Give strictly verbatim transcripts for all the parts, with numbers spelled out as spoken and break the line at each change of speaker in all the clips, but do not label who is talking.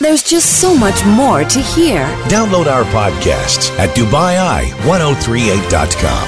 There's just so much more to hear.
Download our podcasts at Dubai Eye ten thirty-eight dot com.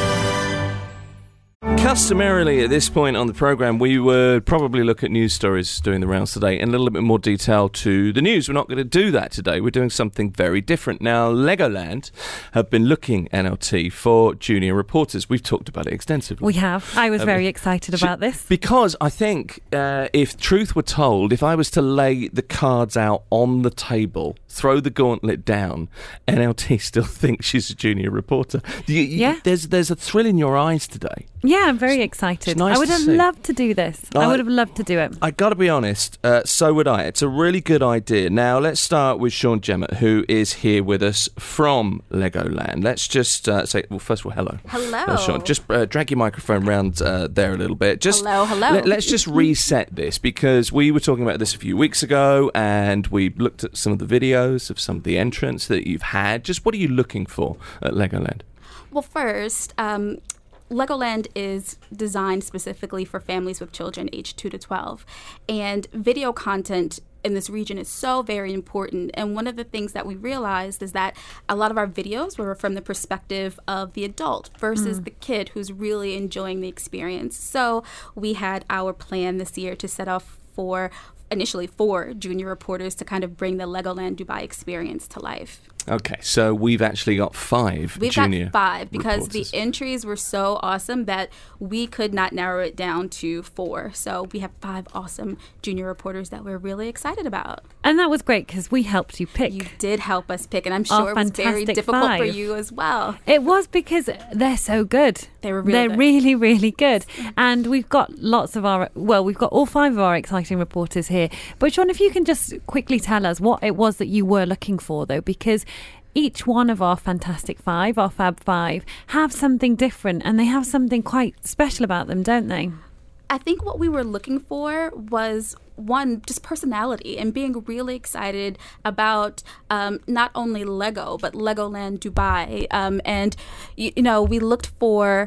Customarily, at this point on the programme, we would probably look at news stories doing the rounds today in a little bit more detail to the news. We're not going to do that today. We're doing something very different. Now, Legoland have been looking, N L T, for junior reporters. We've talked about it extensively.
We have. I was
Um,
very excited about this.
Because I think, uh, if truth were told, if I was to lay the cards out on the table, throw the gauntlet down, N L T still thinks she's a junior reporter. You, you,
Yeah.
There's, there's a thrill in your eyes today.
Yeah, I'm very excited.
it's nice
I would
to
have
see.
loved to do this. I
I-
would have loved to do it.
I got to be honest, uh, so would I. It's a really good idea. Now, let's start with Sean Jemmett, who is here with us from Legoland. Let's just uh, say, well, first of all, hello.
Hello.
Uh, Sean, just uh, drag your microphone round uh, there a little bit. Just,
Hello, hello.
Let, let's just reset this, because we were talking about this a few weeks ago, and we looked at some of the videos of some of the entrants that you've had. Just what are you looking for at Legoland?
Well, first, um, Legoland is designed specifically for families with children aged two to twelve. And video content in this region is so very important. And one of the things that we realized is that a lot of our videos were from the perspective of the adult versus
Mm.
the kid who's really enjoying the experience. So we had our plan this year to set off for initially four junior reporters to kind of bring the Legoland Dubai experience to life.
Okay, so we've actually got five
We've
junior
got five because
reporters.
the entries were so awesome that we could not narrow it down to four. So we have five awesome junior reporters that we're really excited about.
And that was great because we helped you pick.
You did help us pick, and I'm
Our
sure it was very
fantastic
difficult for
five.
you as well.
It was because they're so good.
They were really
They're
good.
really, really good. And we've got lots of our, well, we've got all five of our exciting reporters here. But Sean, if you can just quickly tell us what it was that you were looking for, though, because each one of our Fantastic Five, our Fab Five, have something different, and they have something quite special about them, don't they?
I think what we were looking for was one, just personality and being really excited about um, not only Lego, but Legoland Dubai. Um, and, you, you know, we looked for...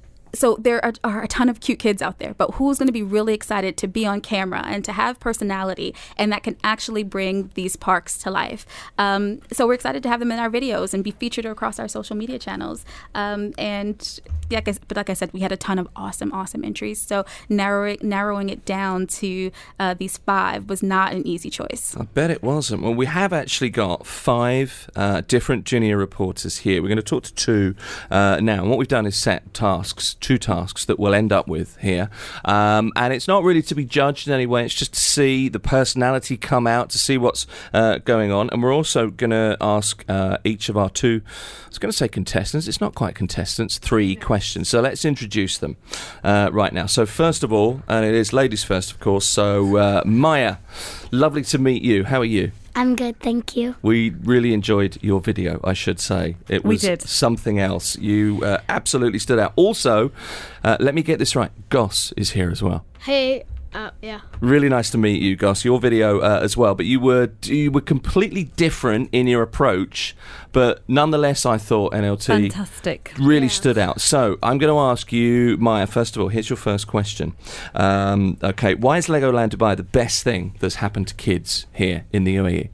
So there are, are a ton of cute kids out there, but who's going to be really excited to be on camera and to have personality and that can actually bring these parks to life? Um, so we're excited to have them in our videos and be featured across our social media channels. Um, and like I, but like I said, we had a ton of awesome, awesome entries. So narrowing narrowing it down to uh, these five was not an easy choice.
I bet it wasn't. Well, we have actually got five uh, different junior reporters here. We're going to talk to two uh, now. And what we've done is set tasks, two tasks that we'll end up with here. Um, and it's not really to be judged in any way. It's just to see the personality come out, to see what's uh, going on. And we're also going to ask uh, each of our two, I was going to say contestants. It's not quite contestants, three questions. So let's introduce them uh, right now. So first of all, and it is ladies first, of course. So uh, Maya, lovely to meet you. How are you?
I'm good, thank you.
We really enjoyed your video, I should say. It
We
was
did.
something else. You uh, absolutely stood out. Also, uh, let me get this right. Goss is here as well.
Hey, uh, yeah.
Really nice to meet you, Goss. Your video uh, as well, but you were you were completely different in your approach, but nonetheless, I thought N L T
Fantastic.
really
Yeah.
stood out. So I'm going to ask you, Maya. First of all, here's your first question. Um, okay, why is Legoland Dubai the best thing that's happened to kids here in the U A E?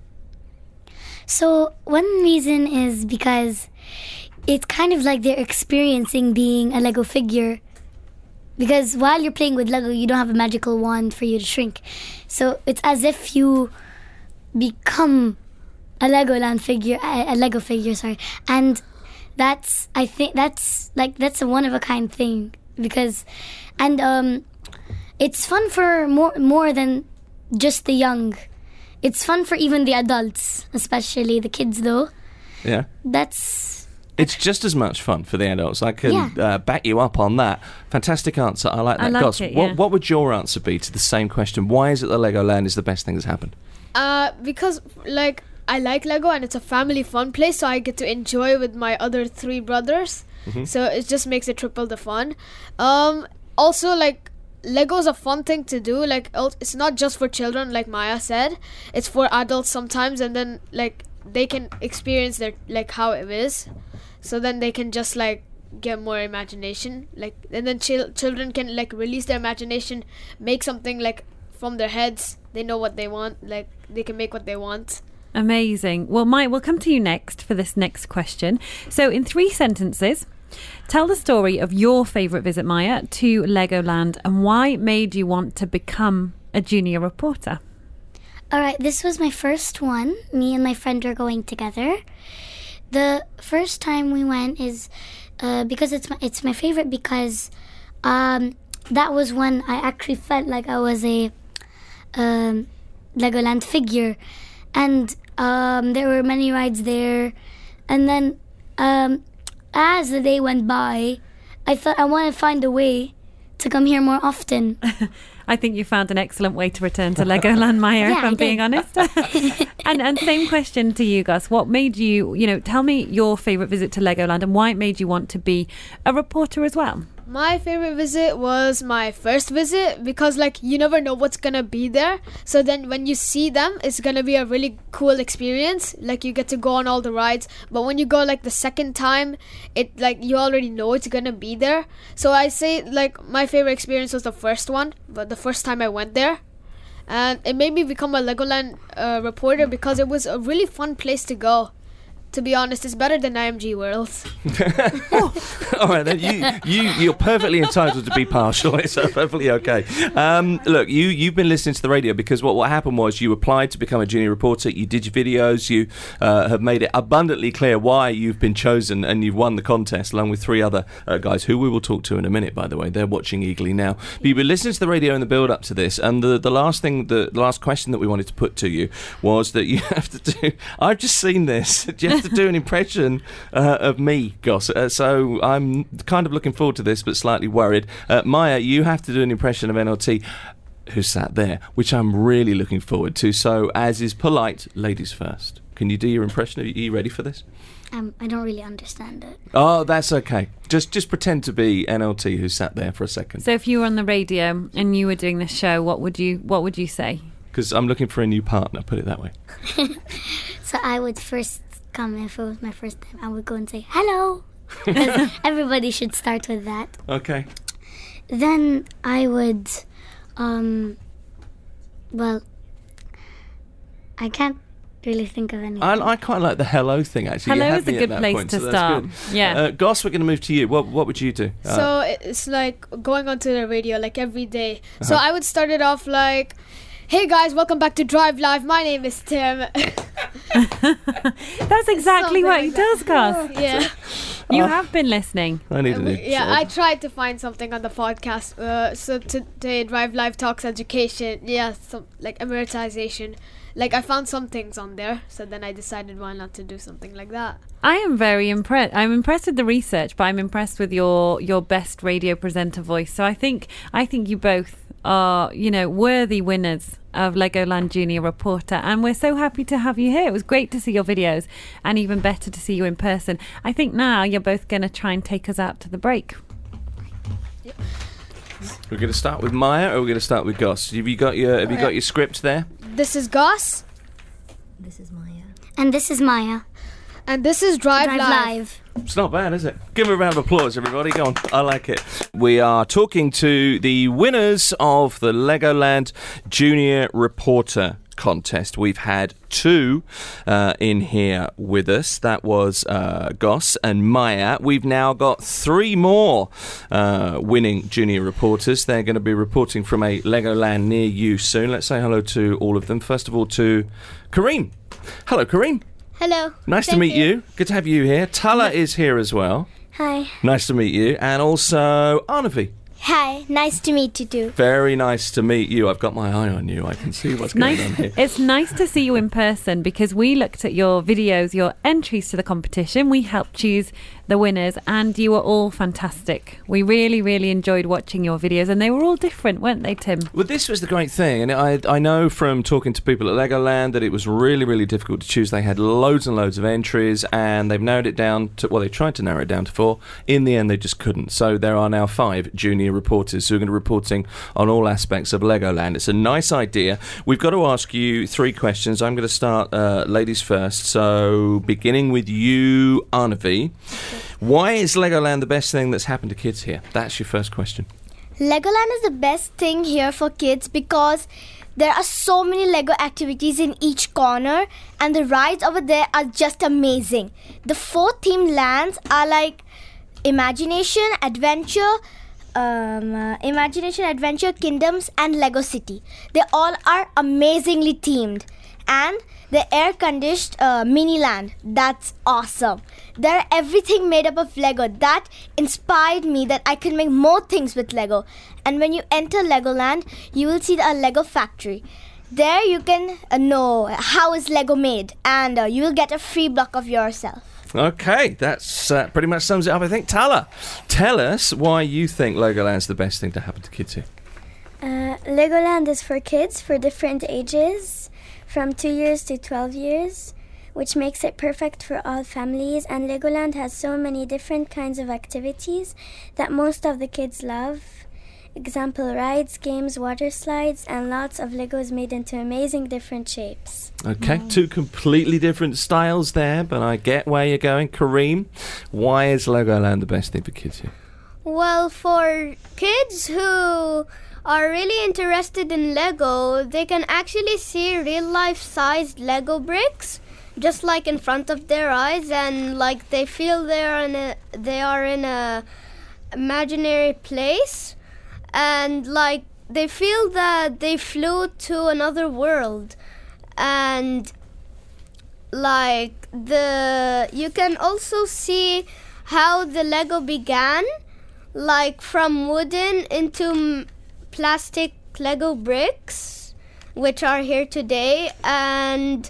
So, one reason is because it's kind of like they're experiencing being a Lego figure. Because while you're playing with Lego, you don't have a magical wand for you to shrink. So, it's as if you become a Legoland figure, a, a Lego figure, sorry. And that's, I think, that's like, that's a one of a kind thing. Because, and um, it's fun for more, more than just the young. It's fun for even the adults, especially the kids, though.
Yeah.
That's...
It's just as much fun for the adults. I can
Yeah.
uh, back you up on that. Fantastic answer. I like that.
I like
Goss,
it,
what,
yeah.
what would your answer be to the same question? Why is it that Legoland is the best thing that's happened?
Uh, because like I like Lego and it's a family fun place, so I get to enjoy with my other three brothers.
Mhm.
So it just makes it triple the fun. Um, also like Lego's a fun thing to do. Like el- it's not just for children, like Maya said. It's for adults sometimes, and then like they can experience their like how it is. So then they can just like get more imagination, like, and then chil- children can like release their imagination, make something like from their heads, they know what they want. Like, they can make what they want.
Amazing. Well, Maya, we'll come to you next for this next question. So, in three sentences, tell the story of your favourite visit, Maya, to Legoland and why it made you want to become a junior reporter.
All right, this was my first one. Me and my friend are going together. The first time we went is uh, because it's my, it's my favorite because um, that was when I actually felt like I was a um, Legoland figure. And um, there were many rides there. And then um, as the day went by, I thought I want to find a way to come here more often.
I think you found an excellent way to return to Legoland, Maya,
Yeah,
if I'm
I
being
did.
honest. and and same question to you, Gus. What made you, you know, tell me your favourite visit to Legoland and why it made you want to be a reporter as well?
My favorite visit was my first visit because, like, you never know what's gonna be there. So then when you see them, it's gonna be a really cool experience. Like, you get to go on all the rides. But when you go, like, the second time, it, like, you already know it's gonna be there. So I say, like, my favorite experience was the first one, but the first time I went there. And it made me become a Legoland uh, reporter because it was a really fun place to go. To be honest, it's better than I M G World.
All right, then you you you're perfectly entitled to be partial. It's perfectly okay. Um, look, you you've been listening to the radio because what what happened was you applied to become a junior reporter. You did your videos. You uh, have made it abundantly clear why you've been chosen, and you've won the contest along with three other uh, guys who we will talk to in a minute. By the way, they're watching eagerly now. But you've been listening to the radio in the build up to this, and the the last thing, the, the last question that we wanted to put to you was that you have to do. I've just seen this. Do you have to do an impression uh, of me, Goss? Uh, so I'm kind of looking forward to this, but slightly worried. Uh, Maya, you have to do an impression of N L T, who sat there, which I'm really looking forward to. So, as is polite, ladies first. Can you do your impression? Are you ready for this?
Um, I don't really understand it.
Oh, that's okay. Just just pretend to be N L T who sat there for a second.
So, if you were on the radio and you were doing this show, what would you what would you say?
Because I'm looking for a new partner. Put it that way.
So I would first come, if it was my first time, I would go and say hello. Because everybody should start with that.
Okay.
Then I would, um, well, I can't really think of anything.
I, I quite like the hello thing, actually.
Hello
You had
is a
me at
good
that
place
point,
to
so that's
start.
good.
Yeah.
Uh, Goss, we're going to move to you. What what would you do? Uh,
So it's like going onto the radio like every day. So I would start it off like, hey guys, welcome back to Drive Live. My name is Tim.
That's exactly
Something
what
like
he
that.
does, Gus.
Yeah.
You have been listening.
I need a new
Yeah,
job.
I tried to find something on the podcast. Uh, so today, Drive Live talks education. Yeah, some like amortization. Like, I found some things on there. So then I decided why not to do something like that.
I am very impressed. I'm impressed with the research, but I'm impressed with your your best radio presenter voice. So I think I think you both are, you know, worthy winners of Legoland Junior Reporter, and we're so happy to have you here. It was great to see your videos, and even better to see you in person. I think now you're both going to try and take us out to the break.
We're going to start with Maya, or we're going to start with Goss. Have you got your Have you got your script there?
This is Goss.
This is Maya. And this is Maya.
And this is Drive,
Drive
Live.
Live.
It's not bad, is it? Give her a round of applause, everybody. Go on. I like it. We are talking to the winners of the Legoland Junior Reporter contest. We've had two uh, in here with us. That was uh, Goss and Maya. We've now got three more uh, winning junior reporters. They're going to be reporting from a Legoland near you soon. Let's say hello to all of them. First of all, to Kareem. Hello, Kareem.
Hello.
Nice to
Thank
meet you. Good to have you here. Tala is here as well.
Hi.
Nice to meet you. And also Arnavi.
Hi. Nice to meet you too.
Very nice to meet you. I've got my eye on you. I can see what's going
Nice.
on here.
It's nice to see you in person because we looked at your videos, your entries to the competition. We helped choose the winners, and you were all fantastic. We really, really enjoyed watching your videos, and they were all different, weren't they, Tim?
Well, this was the great thing, and I I know from talking to people at Legoland that it was really, really difficult to choose. They had loads and loads of entries, and they've narrowed it down to, well, they tried to narrow it down to four. In the end, they just couldn't. So there are now five junior reporters who are going to be reporting on all aspects of Legoland. It's a nice idea. We've got to ask you three questions. I'm going to start uh, ladies first. So beginning with you, Arnavi. Why is Legoland the best thing that's happened to kids here? That's your first question.
Legoland is the best thing here for kids because There are so many Lego activities in each corner, and the rides over there are just amazing. The four themed lands are like Imagination, Adventure, um, uh, Imagination, Adventure, Kingdoms, and Lego City. They all are amazingly themed. And the air-conditioned uh, mini land, that's awesome. They're everything made up of Lego. That inspired me that I could make more things with Lego. And when you enter Legoland, you will see a Lego factory. There you can uh, know how is Lego made, and uh, you will get a free block of yourself.
Okay, that's uh, pretty much sums it up, I think. Tala, tell us why you think Legoland's the best thing to happen to kids here.
Uh, Legoland is for kids for different ages, from two years to twelve years, which makes it perfect for all families. And Legoland has so many different kinds of activities that most of the kids love. Example, rides, games, water slides, and lots of Legos made into amazing different shapes.
Okay, mm. two completely different styles there, but I get where you're going. Kareem, why is Legoland the best thing for kids here?
Well, for kids who are really interested in Lego, they can actually see real-life-sized Lego bricks, just like in front of their eyes, and like they feel they're in a they are in a imaginary place. And like they feel that they flew to another world, and like the you can also see how the Lego began, like from wooden into m- plastic Lego bricks, which are here today. And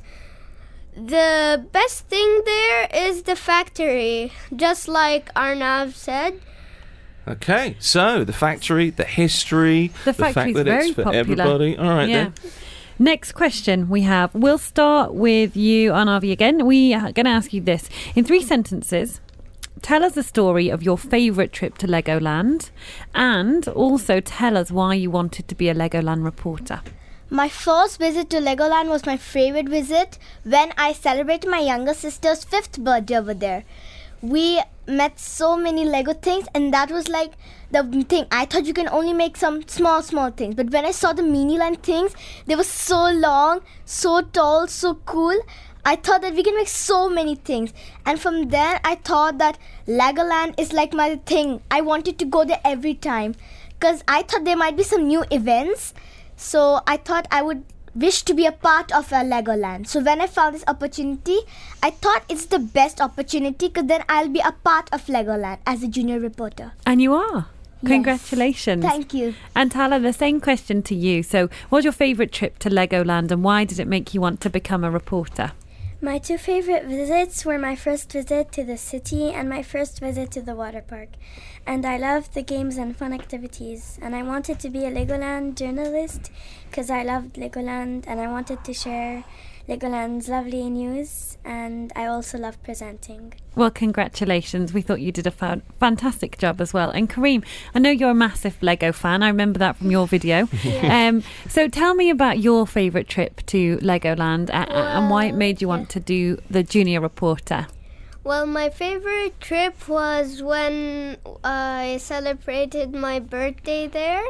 the best thing there is the factory, just like Arnav said.
Okay, so the factory, the history,
the,
the fact that
very
it's for
popular.
everybody. All right,
yeah.
then.
Next question we have. We'll start with you, Arnavi, again. We are going to ask you this. In three sentences, tell us the story of your favourite trip to Legoland, and also tell us why you wanted to be a Legoland reporter.
My first visit to Legoland was my favourite visit when I celebrated my younger sister's fifth birthday over there. We met so many Lego things, and that was like the thing. I thought you can only make some small, small things. But when I saw the Miniland things, they were so long, so tall, so cool. I thought that we can make so many things. And from there, I thought that Legoland is like my thing. I wanted to go there every time because I thought there might be some new events. So I thought I would wish to be a part of a Legoland. So when I found this opportunity, I thought it's the best opportunity because then I'll be a part of Legoland as a junior reporter.
And you are.
Yes.
Congratulations.
Thank you.
And Tala, the same question to you. So what was your favourite trip to Legoland, and why did it make you want to become a reporter?
My two favorite visits were my first visit to the city and my first visit to the water park. And I loved the games and fun activities. And I wanted to be a Legoland journalist because I loved Legoland and I wanted to share Legoland's lovely news. And I also love presenting.
Well, congratulations. We thought you did a fa- fantastic job as well. And Kareem, I know you're a massive Lego fan. I remember that from your video.
Yeah.
Um, so tell me about your favourite trip to Legoland a-
well,
and why it made you want to do the junior reporter.
Well, my favorite trip was when I celebrated my birthday there.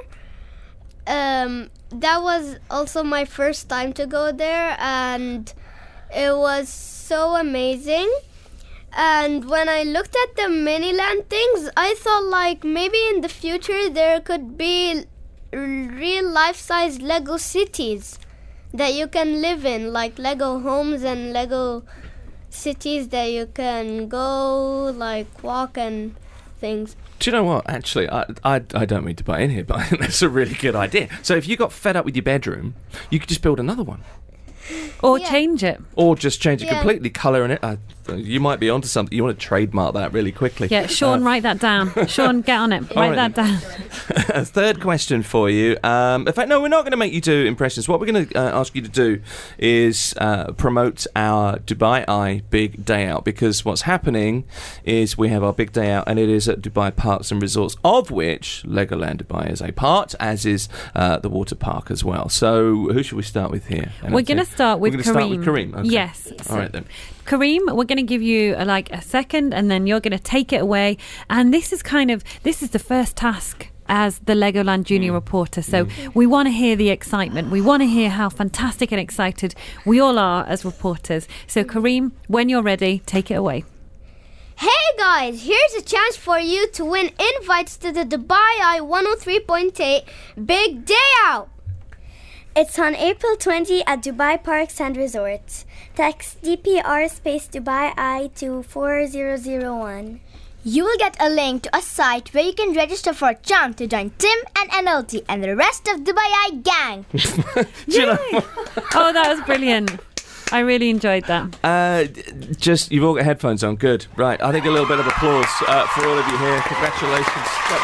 Um, that was also my first time to go there, and it was so amazing. And when I looked at the Miniland things, I thought like maybe in the future there could be real life-size Lego cities that you can live in, like Lego homes and Lego cities that you can go, like walk and things.
Do you know what? Actually, I, I I don't mean to butt in here, but I think that's a really good idea. So if you got fed up with your bedroom, you could just build another one.
Or
Yeah.
change it.
Or just change it
Yeah.
completely, colour in it. Uh, you might be onto something. You want to trademark that really quickly.
Yeah, Sean,
Uh,
write that down. Sean, get on it.
All
Write
right
that down.
A third question for you. Um, in fact, no, we're not going to make you do impressions. What we're going to uh, ask you to do is uh, promote our Dubai Eye Big Day Out, because what's happening is we have our Big Day Out, and it is at Dubai Parks and Resorts, of which Legoland Dubai is a part, as is uh, the water park as well. So who should we start with here?
We're going to start with
We're
Kareem.
going to start with Kareem. Okay.
Yes.
All right then.
Kareem, we're going to give you a, like a second, and then you're going to take it away. And this is kind of this is the first task as the Legoland Junior Reporter. So we want to hear the excitement. We want to hear how fantastic and excited we all are as reporters. So Kareem, when you're ready, take it away.
Hey guys, here's a chance for you to win invites to the Dubai Eye one oh three point eight Big Day Out.
It's on April twentieth at Dubai Parks and Resorts. Text D P R space Dubai I to four zero zero one.
You will get a link to a site where you can register for a chance to join Tim and N L T and the rest of Dubai Eye gang.
You know,
Oh, that was brilliant. I really enjoyed that.
uh, just you've all got headphones on. Good, right? I think a little bit of applause uh, for all of you here. Congratulations. That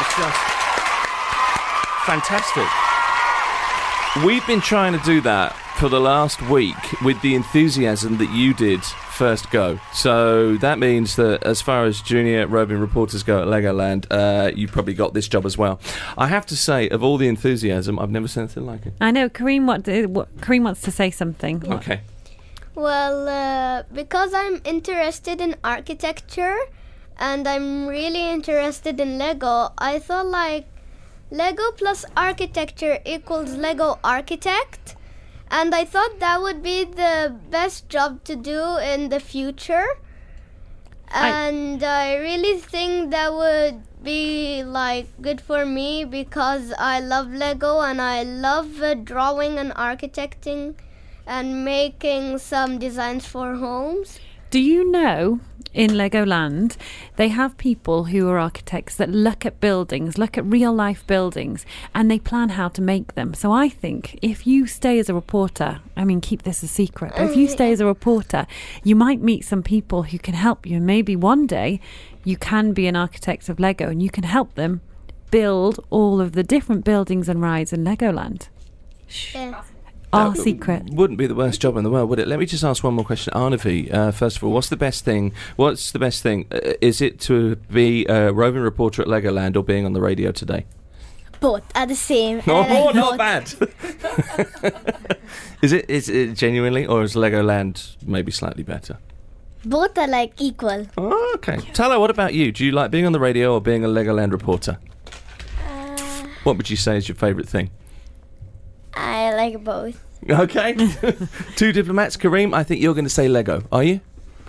was just fantastic. We've been trying to do that for the last week with the enthusiasm that you did first go. So that means that as far as junior roving reporters go at Legoland, uh, you probably got this job as well. I have to say, of all the enthusiasm, I've never seen anything like it.
I know Kareem, what, what, Kareem wants to say something. What?
Okay.
Well, uh, because I'm interested in architecture and I'm really interested in Lego, I thought like Lego plus architecture equals Lego Architect, and I thought that would be the best job to do in the future. And I, I really think that would be like good for me because I love Lego and I love uh, drawing and architecting and making some designs for homes.
Do you know, in Legoland, they have people who are architects that look at buildings, look at real-life buildings, and they plan how to make them. So I think if you stay as a reporter, I mean, keep this a secret, but if you stay as a reporter, you might meet some people who can help you. And maybe one day you can be an architect of Lego and you can help them build all of the different buildings and rides in Legoland. Shh.
Yeah.
Our
That
secret.
Wouldn't be the worst job in the world, would it? Let me just ask one more question. Arnavi, uh, first of all, what's the best thing? What's the best thing? Uh, is it to be a roving reporter at Legoland or being on the radio today?
Both are the same.
Oh,
I like
not
both.
bad. Is it? Is it genuinely, or is Legoland maybe slightly better?
Both are like equal.
Oh, okay. Tala, what about you? Do you like being on the radio or being a Legoland reporter?
Uh,
What would you say is your favourite thing?
I like both.
Okay. Two diplomats. Kareem, I think you're going to say Lego. Are you?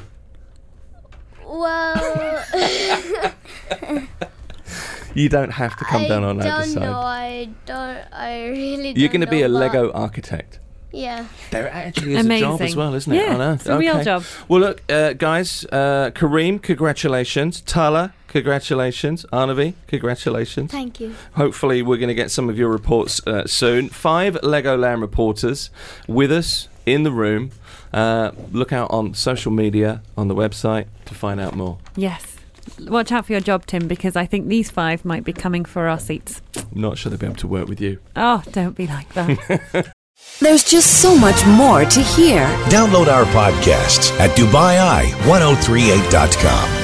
Well,
You don't have to come
I
down on either
don't
side.
know. I don't. I really.
You're
don't
going to be
know,
a
but-
Lego architect.
Yeah.
There actually is a job as
Amazing.
well, isn't it?
Yeah,
I know.
it's a real
Okay.
job.
Well, look, uh, guys, uh, Kareem, congratulations. Tala, congratulations. Arnavi, congratulations.
Thank you.
Hopefully, we're going to get some of your reports uh, soon. Five Legoland reporters with us in the room. Uh, look out on social media, on the website to find out more.
Yes. Watch out for your job, Tim, because I think these five might be coming for our seats.
Not sure they'll be able to work with you.
Oh, don't be like that.
There's just so much more to hear.
Download our podcasts at Dubai Eye ten thirty-eight dot com.